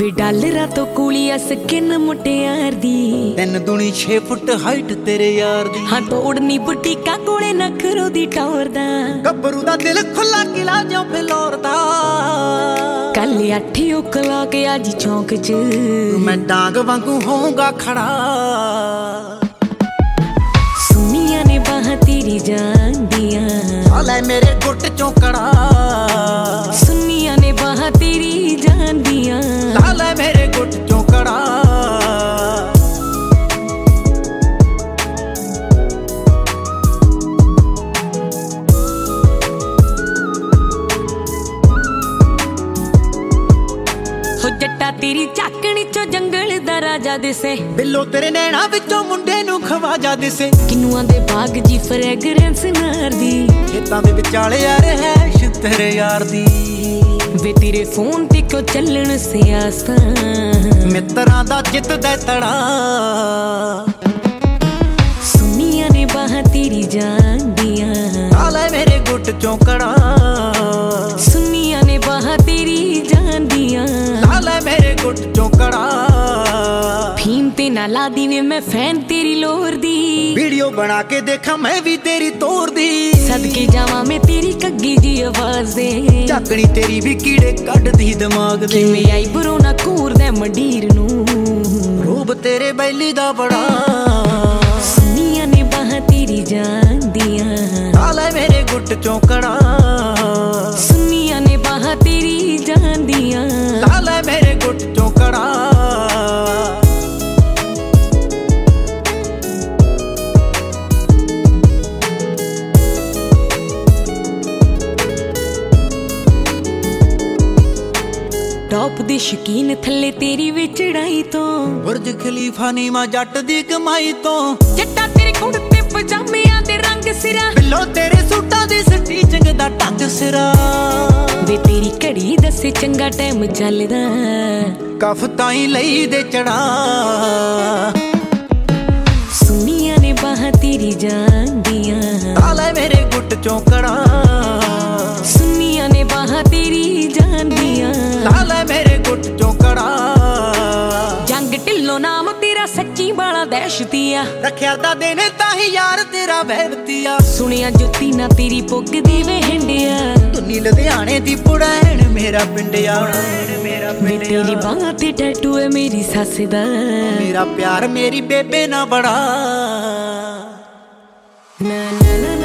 ਵੇ ਡਾਲਰਾਂ ਤੋਂ ਕੂਲੀਆ ਸਕਿਨ ਮੁਟਿਆਰ ਦੀ 3 ਦੂਣੀ 6 foot height ਤੇਰੇ ਯਾਰ ਦੀ। ਹਾਂ ਤੋੜਨੀ ਬੁਟੀਕਾ ਕੋਲੇ ਨਖਰੋ ਦੀ ਟੌਰ ਦਾ ਗੱਭਰੂ ਦਾ ਦਿਲ ਖੁੱਲਾ ਕਿਲਾ ਜੋ ਫਿਲੌਰ ਦਾ। ਕੱਲ 8 o'clock ਅੱਜ ਚੌਂਕ 'ਚ ਮੈਂ ਡਾਂਗ ਵਾਂਗੂ ਹੋਊਂਗਾ ਖੜਾ। ਸੁਨੀਆਂ ਨੇ ਬਾਹਾਂ ਤੇਰੀ ਜਾਂਦੀਆਂ ਲੈ ਮੇਰੇ ਗੁੱਟ ਚੋਂ ਕੜਾ। ਸੁਨੀਆਂ ਨੇ ਬਾਹਾਂ ਤੇਰੀ ਜਾਂਦੀਆਂ ਲੈ ਮੇਰੇ ਗੁੱਟ ਚੋਂ ਕੜਾ। ਜੱਟਾ ਤੇਰੀ ਝਾਕਣੀ ਚੋਂ ਜੰਗਲ ਦਾ ਰਾਜਾ ਦਿਸੇ। ਬਿੱਲੋ ਤੇਰੇ ਨੈਣਾ ਵਿੱਚੋਂ ਮੁੰਡੇ ਨੂੰ ਖਵਾਜਾ ਦਿਸੇ। ਕਿਨੂਆਂ ਦੇ ਬਾਗ ਜੀ ਫ੍ਰੈਗਰੈਂਸ ਨਾਰਦੀ ਖੇਤਾਂ ਦੇ ਵਿਚਾਲੇ ਆ ਰਹਿਸ਼ ਤੇਰੇ ਯਾਰ ਦੀ। ਵੇ ਤੇਰੇ ਫੋਨ ਤੇ ਕਿਉਂ ਚੱਲਣ ਸਿਆਸਾਂ ਮਿੱਤਰਾਂ ਦਾ ਜਿੱਤਦਾ ਤੜਾ। ਸੁਨੀਆਂ ਨੇ ਬਾਹਾਂ ਤੇਰੀ ਜਾਂਦੀਆਂ ਲੈ ਮੇਰੇ ਗੁੱਟ ਚੋਂ ਕੜਾ। ਸੁਨੀਆਂ ਨੇ ਬਾਹਾਂ ਤੇਰੀ ਜਾਂਦੀਆਂ ਲੈ ਮੇਰੇ ਗੁੱਟ ਚੋਂ ਕੜਾ। ਫੀਮ ਤੇ ਨਾ ਲਾ ਦੀ ਵੇ ਮੈਂ ਫੈਨ ਤੇਰੀ ਲੋਰ ਦੀ। ਵੀਡੀਓ ਬਣਾ ਕੇ ਦੇਖਾਂ ਮੈਂ ਵੀ ਤੇਰੀ ਤੋਰ ਦੀ। ਸਦਕੇ ਜਾਵਾਂ ਮੈਂ ਤੇਰੀ ਕੱਗੀ ਜੀ ਆਵਾਜ਼ ਦੇ। ਝਾਕਣੀ ਤੇਰੀ ਵੀ ਕੀੜੇ ਕੱਢਦੀ ਦਿਮਾਗ ਦੇ। ਕਿਵੇਂ ਆਈ ਬਰੋ ਨਾ ਘੂਰਦਾ ਮੰਡੀਰ ਨੂੰ ਰੂਪ ਤੇਰੇ ਬੈਲੀ ਦਾ ਬੜਾ। ਸੁਨੀਆਂ ਨੇ ਬਾਹਾਂ ਤੇਰੀ ਜਾਂਦੀਆਂ ਲੈ ਮੇਰੇ ਗੁੱਟ ਚੋਂ ਕੜਾ। ਸੁਨੀਆਂ ਨੇ ਬਾਹਾਂ ਤੇਰੀ ਜਾਂਦੀਆਂ ਲੈ ਮੇਰੇ ਗੁੱਟ ਚੋਂ ਕੜਾ। ਟੌਪ ਦੀ ਸ਼ਕੀਨ ਥੱਲੇ ਤੇਰੀ ਵੀ ਚੜਾਈ ਤੋਂ। ਬੁਰਜ ਖਲੀਫਾ ਨੀਵਾਂ ਜੱਟ ਦੀ ਕਮਾਈ ਤੋਂ। ਜੱਟਾ ਤੇਰੇ ਕੁੜਤੇ ਪਜਾਮਿਆਂ ਦੇ ਰੰਗ ਸਿਰਾ। ਬਿੱਲੋ ਤੇਰੇ ਸੂਟਾਂ ਦੀ ਸਟੀਚਿੰਗ ਦਾ ਢੰਗ ਸਿਰਾ। ਵੇ ਤੇਰੀ ਘੜੀ ਦੱਸੇ ਚੰਗਾ ਟਾਈਮ ਚੱਲਦਾ ਕਫ ਤਾਈ ਲਈ ਦੇ ਚੜਾ। ਸੁਨੀਆਂ ਨੇ ਬਾਹਾਂ ਤੇਰੀ ਜਾਂਦੀਆਂ ਲੈ ਮੇਰੇ ਗੁੱਟ ਚੋਂ ਕੜਾ। ਸੁਨੀਆਂ ਨੇ ਬਾਹਾਂ ਤੇਰੀ ਜਾਂਦੀਆਂ ਲੈ ਮੇਰੇ ਗੁੱਟ ਚੋਂ ਕੜਾ। ਜੰਗ ਢਿੱਲੋਂ ਨਾਮ ਤੇਰਾ ਸੱਚੀ ਬਾਲਾ ਦਹਿਸ਼ਤੀਆ। ਰੱਖਿਆ ਤਾਂ ਦੇਨੇ ਤਾਂ ਹੀ ਯਾਰ ਤੇਰਾ ਵਹਿਬਤੀਆ। ਸੁਣਿਆ ਜੁੱਤੀ ਨਾ ਤੇਰੀ ਪੁੱਗਦੀ ਵੇ ਹੰਡਿਆ। ਧੁੰਨੀ ਲੁਧਿਆਣੇ ਦੀ ਪੁੜੈਣ ਮੇਰਾ ਪਿੰਡਿਆ। ਵੇ ਤੇਰੀ ਬਾਹਾਂ ਤੇ ਟੈਟੂ ਹੈ ਮੇਰੀ ਸੱਸ ਦਾ। ਮੇਰਾ ਪਿਆਰ ਮੇਰੀ ਬੇਬੇ ਨਾ ਬੜਾ। ਨਾ ਨਾ ਨਾ